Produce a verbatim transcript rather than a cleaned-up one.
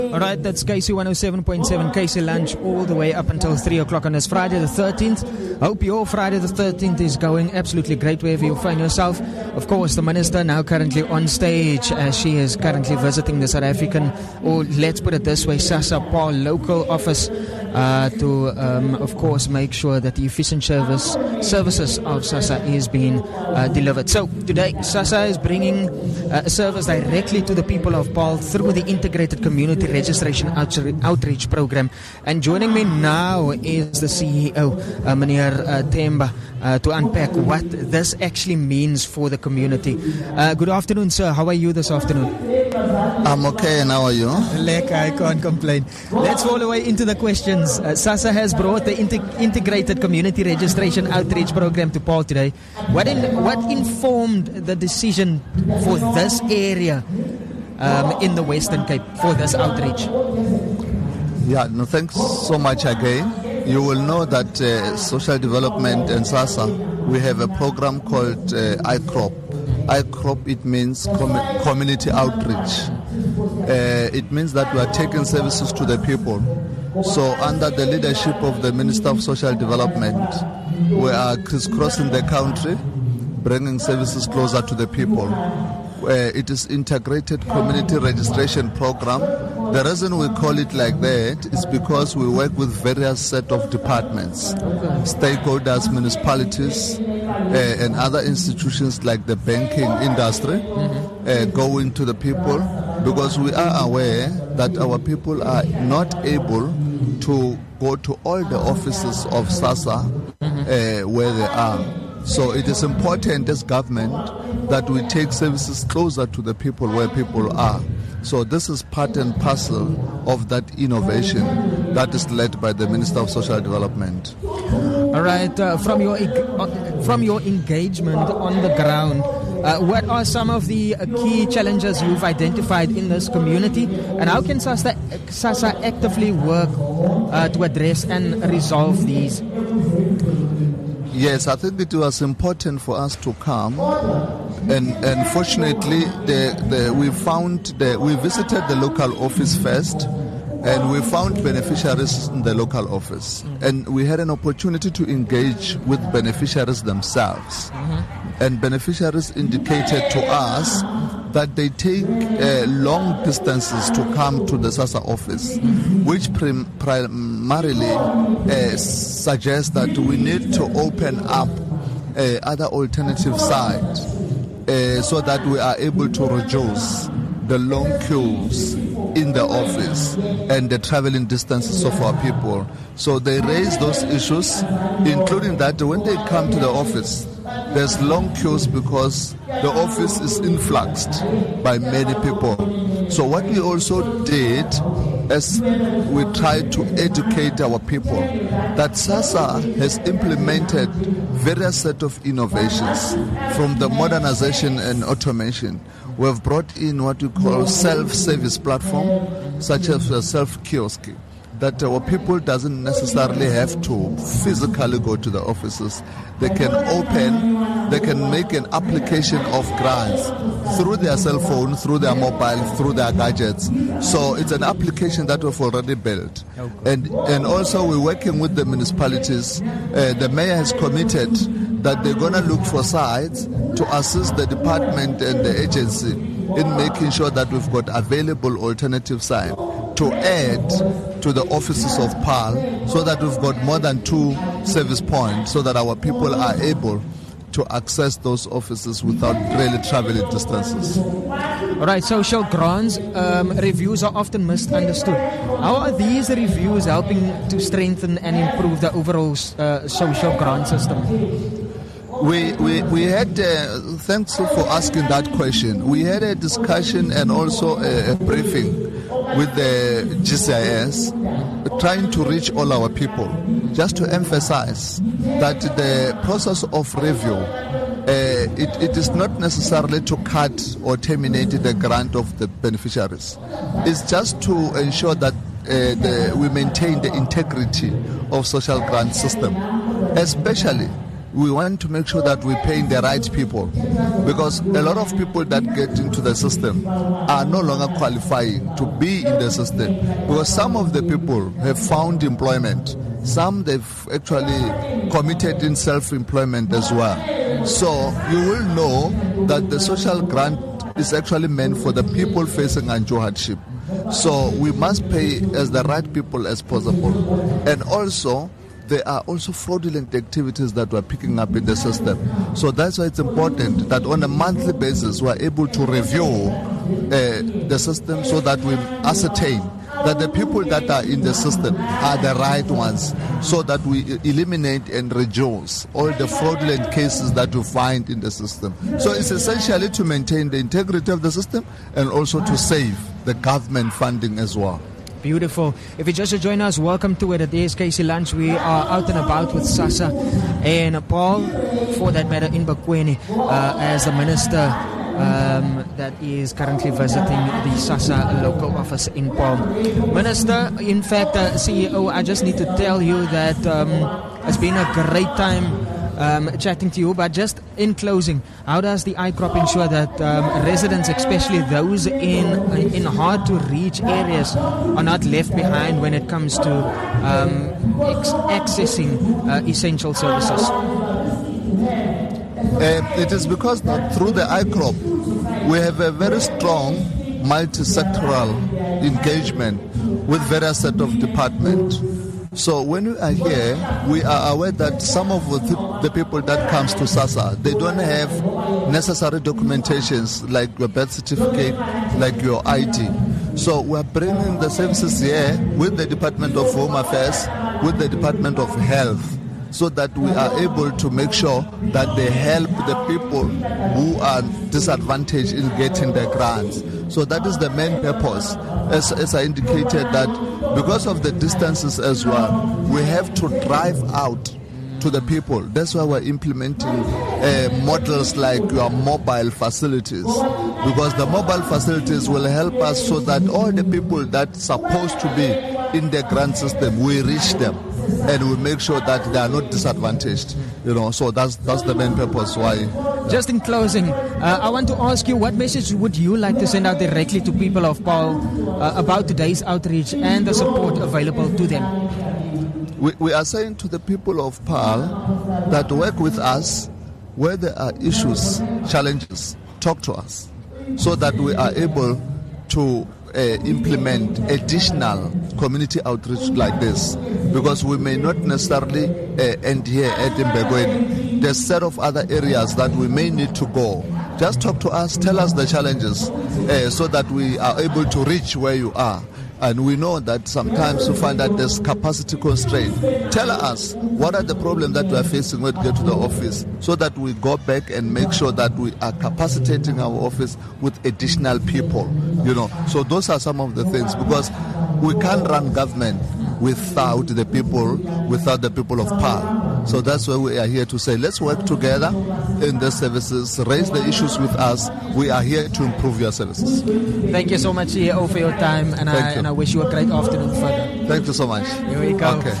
All right, that's K C one oh seven point seven, K C Lunch, all the way up until three o'clock on this Friday the thirteenth. Hope your Friday the thirteenth is going absolutely great wherever you find yourself. Of course, the Minister now currently on stage as she is currently visiting the South African, or let's put it this way, SASSA Paarl local office uh, to, um, of course, make sure that the efficient service services of SASSA is being uh, delivered. So today, SASSA is bringing uh, a service directly to the people of Paarl through the Integrated Community Registration Outreach, Outreach Program. And joining me now is the C E O, uh, Meneer uh, Themba, uh, to unpack what this actually means for the community. Uh, good afternoon, sir. How are you this afternoon? I'm okay, and how are you? Like, I can't complain. Let's fall away into the questions. Uh, SASSA has brought the Integ- Integrated Community Registration Outreach Program to Paarl today. What, in, what informed the decision for this area um, in the Western Cape for this outreach? Yeah, no, thanks so much again. You will know that uh, Social Development and SASSA, we have a program called uh, I CROP. I CROP, it means com- community outreach. Uh, it means that we are taking services to the people. So under the leadership of the Minister of Social Development, we are crisscrossing the country, bringing services closer to the people. Uh, it is Integrated Community Registration Program. The reason we call it like that is because we work with various set of departments, stakeholders, municipalities, uh, and other institutions like the banking industry, mm-hmm. uh, going to the people, because we are aware that our people are not able to go to all the offices of SASSA mm-hmm. uh, where they are. So it is important as government that we take services closer to the people where people are. So this is part and parcel of that innovation that is led by the Minister of Social Development. All right, uh, from your from your engagement on the ground, uh, what are some of the uh, key challenges you've identified in this community, and how can SASSA, SASSA actively work uh, to address and resolve these? Yes, I think it was important for us to come, and and fortunately, the, the, we found the, we visited the local office first, and we found beneficiaries in the local office, and we had an opportunity to engage with beneficiaries themselves, mm-hmm. and beneficiaries indicated to us that they take uh, long distances to come to the SASSA office, which prim- primarily uh, suggests that we need to open up uh, other alternative sites uh, so that we are able to reduce the long queues in the office and the traveling distances of our people. So they raise those issues, including that when they come to the office, there's long queues because the office is influxed by many people. So what we also did is we tried to educate our people that SASSA has implemented various set of innovations from the modernization and automation. We have brought in what we call self-service platform, such as a self-kiosk, that our people doesn't necessarily have to physically go to the offices. They can open, they can make an application of grants through their cell phone, through their mobile, through their gadgets. So it's an application that we've already built. Okay. And and also we're working with the municipalities. Uh, the mayor has committed that they're going to look for sites to assist the department and the agency in making sure that we've got available alternative sites to add to the offices of Paarl, so that we've got more than two service points, so that our people are able to access those offices without really traveling distances. All right, social grants um, reviews are often misunderstood. How are these reviews helping to strengthen and improve the overall uh, social grant system? We, we, we had, uh, thanks for asking that question. We had a discussion and also a, a briefing with the G C I S, trying to reach all our people, just to emphasize that the process of review, uh, it, it is not necessarily to cut or terminate the grant of the beneficiaries. It's just to ensure that uh, the, we maintain the integrity of social grant system, especially we want to make sure that we're paying the right people, because a lot of people that get into the system are no longer qualifying to be in the system, because some of the people have found employment, some they've actually committed in self-employment as well. So you will know that the social grant is actually meant for the people facing undue hardship. So we must pay as the right people as possible. And also, there are also fraudulent activities that we're picking up in the system. So that's why it's important that on a monthly basis we're able to review uh, the system so that we ascertain that the people that are in the system are the right ones, so that we eliminate and reduce all the fraudulent cases that we find in the system. So it's essentially to maintain the integrity of the system and also to save the government funding as well. Beautiful. If you just join us, welcome to it at the S K C Lunch. We are out and about with SASSA and Paul, for that matter, in Bakweni, uh, as the minister um, that is currently visiting the SASSA local office in Paul. Minister, in fact, uh, C E O, I just need to tell you that um, it's been a great time Um, chatting to you, but just in closing, how does the I CROP ensure that um, residents, especially those in in hard to reach areas, are not left behind when it comes to um, ex- accessing uh, essential services? Uh, it is because that through the I CROP we have a very strong multi-sectoral engagement with various set of departments. So when we are here, we are aware that some of the, the people that comes to SASSA, they don't have necessary documentations like your birth certificate, like your I D. So we are bringing the services here with the Department of Home Affairs, with the Department of Health, so that we are able to make sure that they help the people who are disadvantaged in getting their grants. So that is the main purpose. As, as I indicated, that because of the distances as well, we have to drive out to the people. That's why we're implementing uh, models like your mobile facilities, because the mobile facilities will help us so that all the people that's supposed to be in the grant system, we reach them and we make sure that they are not disadvantaged. You know, so that's that's the main purpose why. Just in closing, uh, I want to ask you, what message would you like to send out directly to people of Paul uh, about today's outreach and the support available to them? We, we are saying to the people of Paarl that work with us where there are issues, challenges, talk to us so that we are able to uh, implement additional community outreach like this, because we may not necessarily uh, end here at Mbegweni. There's a set of other areas that we may need to go. Just talk to us, tell us the challenges uh, so that we are able to reach where you are. And we know that sometimes you find that there's capacity constraint. Tell us what are the problems that we are facing when we get to the office, so that we go back and make sure that we are capacitating our office with additional people. You know, so those are some of the things, because we can't run government without the people, without the people of Paarl. So that's why we are here to say, let's work together in the services, raise the issues with us. We are here to improve your services. Thank you so much, C E O, for your time, and, I, and I wish you a great afternoon further. Thank you so much. Here we go. Okay.